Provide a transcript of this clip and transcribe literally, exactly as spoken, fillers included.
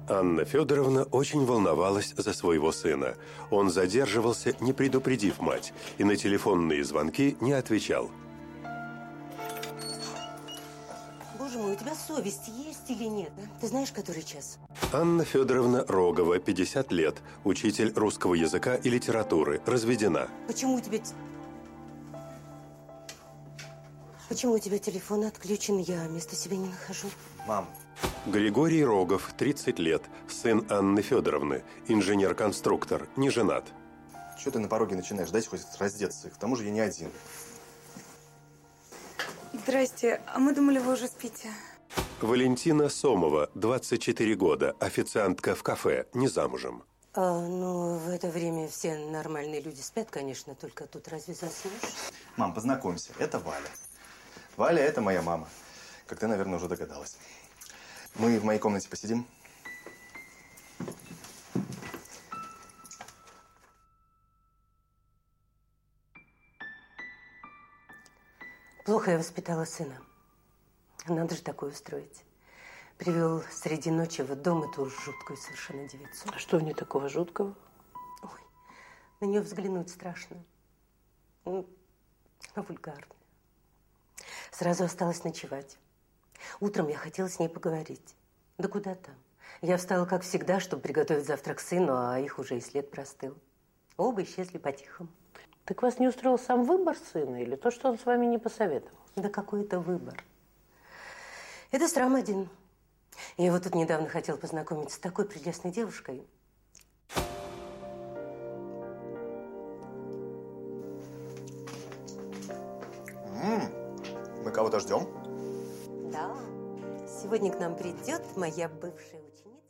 Анна Федоровна очень волновалась за своего сына. Он задерживался, не предупредив мать, и на телефонные звонки не отвечал. Боже мой, у тебя совесть есть или нет? А? Ты знаешь, который час? Анна Федоровна Рогова, пятьдесят лет, учитель русского языка и литературы, разведена. Почему у тебя... Почему у тебя телефон отключен? Я места себе не нахожу. Мам. Григорий Рогов, тридцать лет, сын Анны Федоровны, инженер-конструктор, не женат. Чего ты на пороге начинаешь? Дайте хоть раздеться. К тому же я не один. Здрасте. А мы думали, вы уже спите. Валентина Сомова, двадцать четыре года, официантка в кафе, не замужем. А, ну, в это время все нормальные люди спят, конечно, только тут разве заснешь? Мам, познакомься, это Валя. Валя – это моя мама. Как ты, наверное, уже догадалась. Мы в моей комнате посидим? Плохо я воспитала сына. Надо же такое устроить. Привел среди ночи в дом эту жуткую совершенно девицу. А что в ней такого жуткого? Ой, на нее взглянуть страшно. Она вульгарная. Сразу осталось ночевать. Утром я хотела с ней поговорить. Да куда там? Я встала, как всегда, чтобы приготовить завтрак сыну, а их уже и след простыл. Оба исчезли по-тихому. Так вас не устроил сам выбор сына или то, что он с вами не посоветовал? Да какой это выбор? Это срам один. Я его тут недавно хотела познакомить с такой прелестной девушкой. М-м, мы кого-то ждем? Да. Сегодня к нам придет моя бывшая ученица.